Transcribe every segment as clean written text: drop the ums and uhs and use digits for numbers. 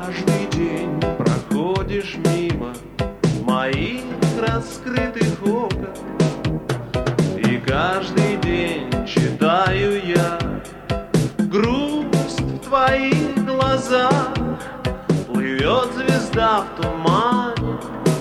каждый день проходишь мимо моих раскрытых окон, и каждый день читаю я грусть в твоих глазах. Плывет звезда в тумане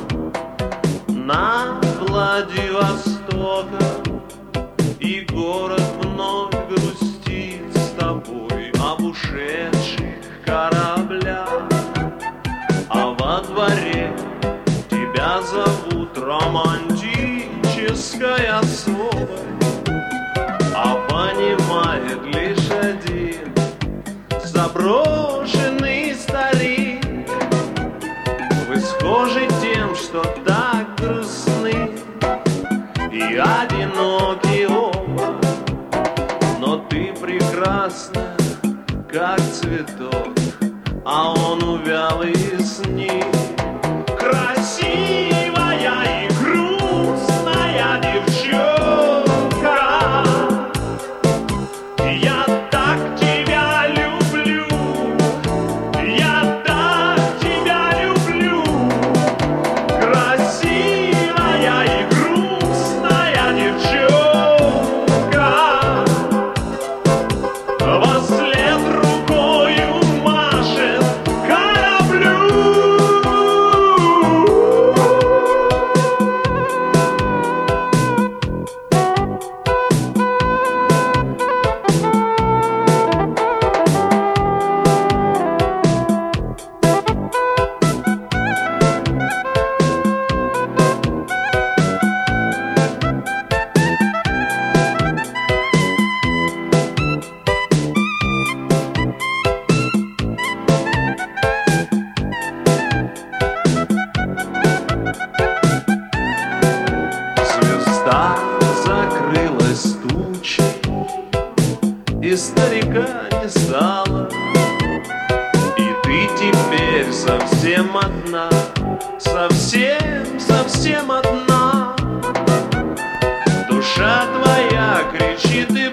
над Владивостоком, и город вновь грустит с тобой об ушедших кораблях. А во дворе тебя зовут романтической особой, а понимает лишь один заброшенный старик. Вы схожи тем, что так грустны и одиноки оба, но ты прекрасна, как цветок, а он увял и сник. Красивая и грустная девчонка, я так тебя люблю, я так тебя люблю. Красивая и грустная девчонка, вослед рукою машет кораблю. Звезда закрылась тучей, и старика не стало, и ты теперь совсем одна, совсем одна. Душа твоя кричит и